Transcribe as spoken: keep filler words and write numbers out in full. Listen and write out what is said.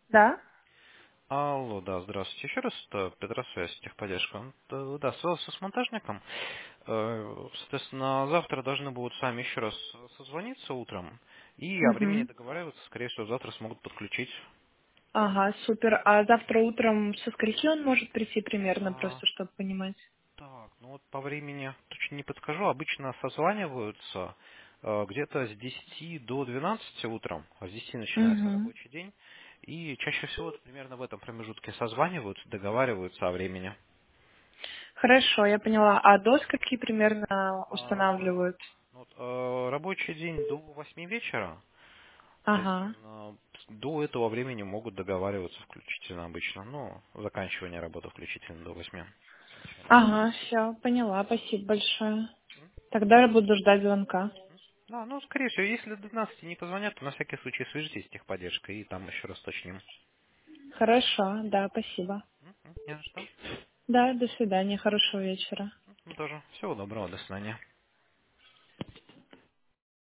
Да? Алло, да, здравствуйте. Еще раз, это Петросвязь, техподдержка. Да, да, связался с монтажником. Э, Соответственно, завтра должны будут с вами еще раз созвониться утром. И о времени Угу. договариваться, скорее всего, завтра смогут подключить. Ага, супер. А завтра утром со скольки он может прийти примерно, А, просто чтобы понимать? так, ну вот по времени точно не подскажу. Обычно созваниваются э, где-то с десяти до двенадцати утром. А с десяти начинается Угу. рабочий день. И чаще всего вот примерно в этом промежутке созваниваются, договариваются о времени. Хорошо, я поняла. А до скольки примерно А, устанавливают? ну вот, э, рабочий день до восьми вечера, Ага. соответственно, до этого времени могут договариваться включительно обычно. Ну, заканчивание работы включительно до восьми окончания. Ага, все, поняла. Спасибо большое. Тогда я буду ждать звонка. Да, ну, скорее всего, если до двенадцати не позвонят, то на всякий случай свяжитесь с техподдержкой и там еще раз точним. Хорошо, да, спасибо. Мгм, не за что. Да, до свидания, хорошего вечера. Ну, тоже. Всего доброго, до свидания.